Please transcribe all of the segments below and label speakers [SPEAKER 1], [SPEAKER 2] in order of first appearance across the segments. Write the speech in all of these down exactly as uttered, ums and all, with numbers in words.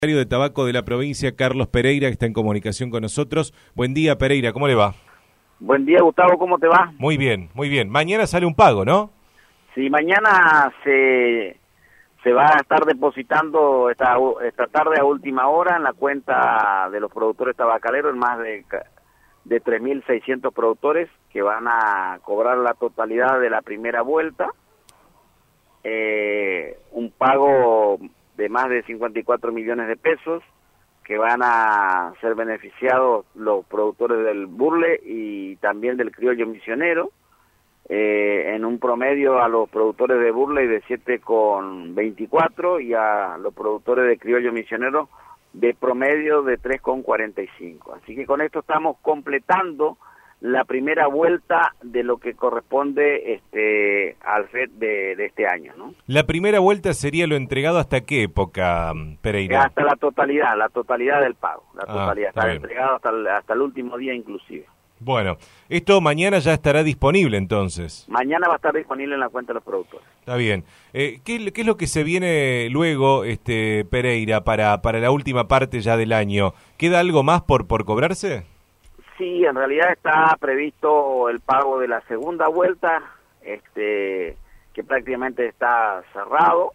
[SPEAKER 1] De tabaco de la provincia, Carlos Pereira, que está en comunicación con nosotros. Buen día, Pereira, ¿cómo le va?
[SPEAKER 2] Buen día, Gustavo, ¿cómo te va?
[SPEAKER 1] Muy bien, muy bien. Mañana sale un pago, ¿no?
[SPEAKER 2] Sí, mañana se, se va a estar depositando esta, esta tarde a última hora en la cuenta de los productores tabacaleros, en más de, de tres mil seiscientos productores que van a cobrar la totalidad de la primera vuelta. Eh, un pago de más de cincuenta y cuatro millones de pesos que van a ser beneficiados los productores del burle y también del criollo misionero, eh, en un promedio a los productores de burle de siete con veinticuatro y a los productores de criollo misionero de promedio de tres con cuarenta y cinco. Así que con esto estamos completando la primera vuelta de lo que corresponde este al F E D de, de este año, ¿no?
[SPEAKER 1] La primera vuelta sería lo entregado ¿hasta qué época, Pereira?
[SPEAKER 2] Hasta la totalidad, la totalidad del pago, la
[SPEAKER 1] ah,
[SPEAKER 2] totalidad,
[SPEAKER 1] está
[SPEAKER 2] está
[SPEAKER 1] bien.
[SPEAKER 2] entregado hasta el, hasta el último día inclusive.
[SPEAKER 1] Bueno, esto mañana ya estará disponible entonces.
[SPEAKER 2] Mañana va a estar disponible en la cuenta de los productores.
[SPEAKER 1] Está bien. Eh, ¿qué, ¿Qué es lo que se viene luego, este Pereira, para, para la última parte ya del año? ¿Queda algo más por, por cobrarse?
[SPEAKER 2] Sí, en realidad está previsto el pago de la segunda vuelta, este, que prácticamente está cerrado,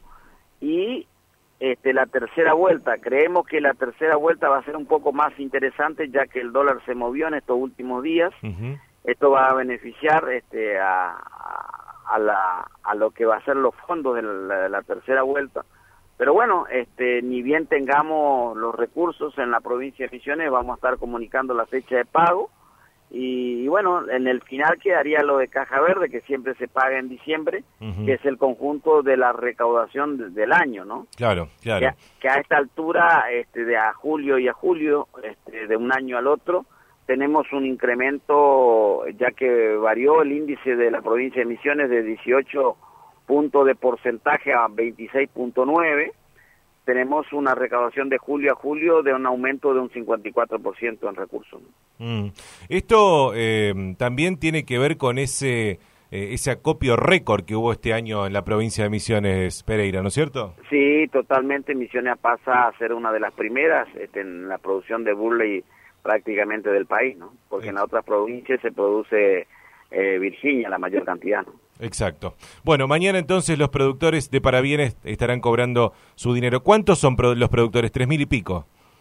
[SPEAKER 2] y este, la tercera vuelta. Creemos que la tercera vuelta va a ser un poco más interesante, ya que el dólar se movió en estos últimos días. Uh-huh. Esto va a beneficiar este, a, a, la, a lo que va a ser los fondos de la, de la tercera vuelta. Pero bueno, este, ni bien tengamos los recursos en la provincia de Misiones, vamos a estar comunicando la fecha de pago. Y, y bueno, en el final quedaría lo de Caja Verde, que siempre se paga en diciembre, uh-huh. que es el conjunto de la recaudación de, del año, ¿no?
[SPEAKER 1] Claro, claro.
[SPEAKER 2] Que, que a esta altura, este, de a julio y a julio, este, de un año al otro, tenemos un incremento, ya que varió el índice de la provincia de Misiones de dieciocho puntos de porcentaje a veintiséis punto nueve, tenemos una recaudación de julio a julio de un aumento de un cincuenta y cuatro por ciento en recursos.
[SPEAKER 1] Mm. Esto eh, también tiene que ver con ese eh, ese acopio récord que hubo este año en la provincia de Misiones, Pereira, ¿no es cierto?
[SPEAKER 2] Sí, totalmente. Misiones pasa a ser una de las primeras este, en la producción de burley prácticamente del país, ¿no? Porque sí. En las otras provincias se produce eh, Virginia la mayor cantidad, ¿no?
[SPEAKER 1] Exacto. Bueno, mañana entonces los productores de Parabienes estarán cobrando su dinero. ¿Cuántos son pro- los productores? ¿Tres mil y pico?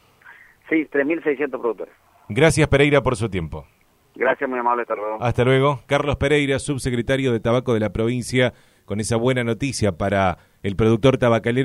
[SPEAKER 2] Sí, tres mil seiscientos productores.
[SPEAKER 1] Gracias, Pereira, por su tiempo.
[SPEAKER 2] Gracias, muy amable, hasta luego.
[SPEAKER 1] Hasta luego. Carlos Pereira, subsecretario de Tabaco de la provincia, con esa buena noticia para el productor tabacalero.